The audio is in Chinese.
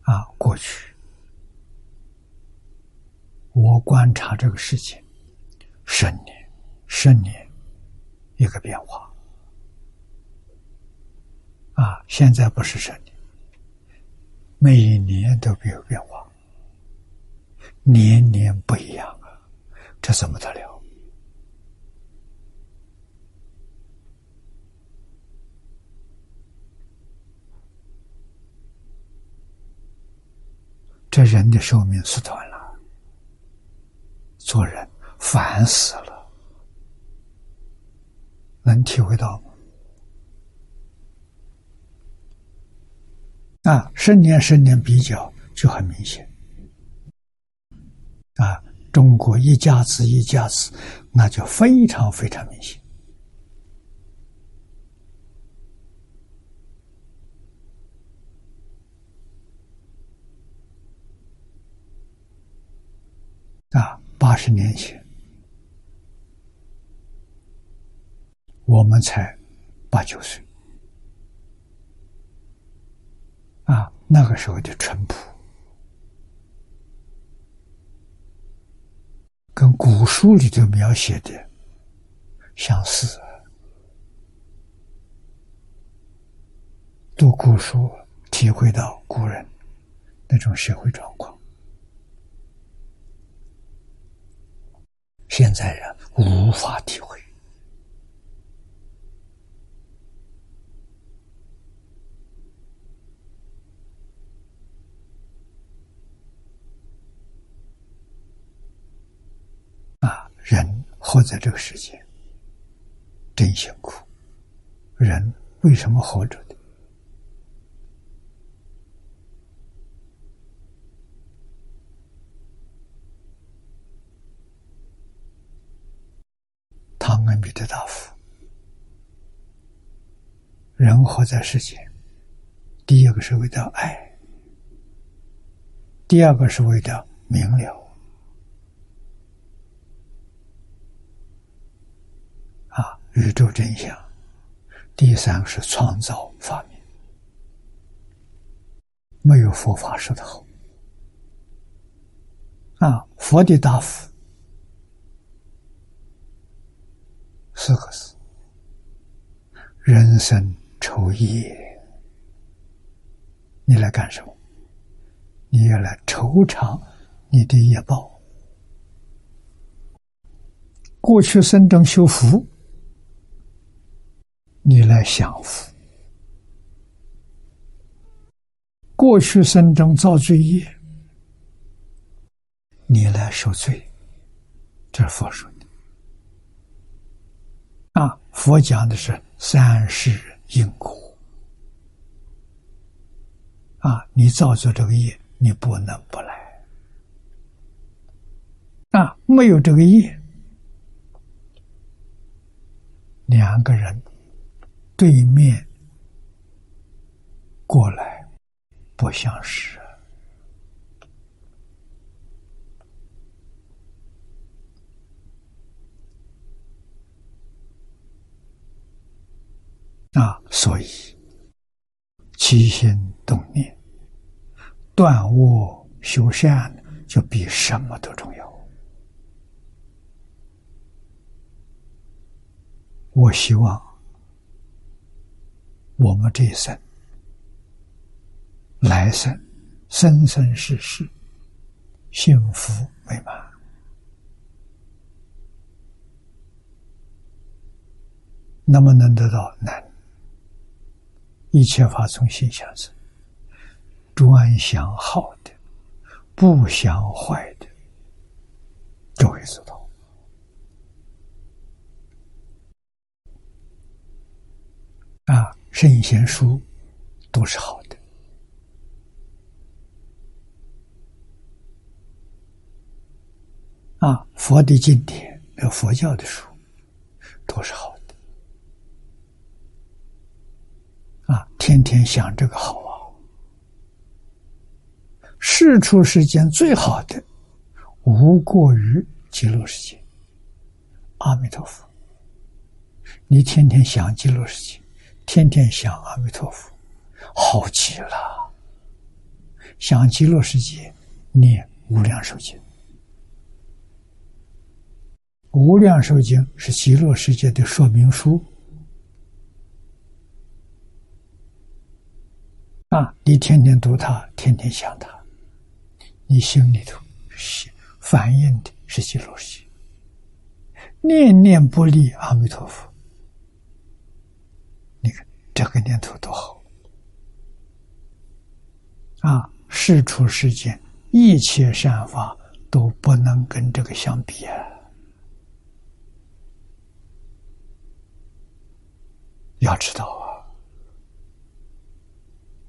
过去我观察这个事情10年一个变化现在不是10年，每一年都有变化，年年不一样这怎么得了？这人的寿命是短了，做人烦死了，能体会到吗？10年比较就很明显中国一家子一家子，那就非常非常明显80年前我们才8、9岁那个时候的淳朴跟古书里头描写的相似，读古书体会到古人那种社会状况，现在人无法体会人活在这个世界真辛苦，人为什么活着的？唐恩比的大夫，人活在世间，第一个是为了爱，第二个是为了明了宇宙真相，第三个是创造发明。没有佛法说得好佛的答复4个字：人生酬业。你来干什么？你要来酬偿你的业报。过去生中修福，你来享福；过去生中造罪业，你来受罪。这是佛说的佛讲的是3世因果你造作这个业，你不能不来没有这个业，2个人对面过来不相识所以起心动念断恶修善就比什么都重要。我希望我们这一生来生生生世世幸福美满，那么能得到难。一切法从心想生，专想好的，不想坏的，都会做到圣贤书都是好的佛的经典佛教的书都是好的天天想这个好世出世间最好的无过于极乐世界。阿弥陀佛，你天天想极乐世界，天天想阿弥陀佛，好极了。 想极乐世界，念无量寿经。无量寿经是极乐世界的说明书啊！你天天读它，天天想它，你心里头反映的是极乐世界，念念不离阿弥陀佛。你看这个念头多好啊！世出世间一切善法都不能跟这个相比啊！要知道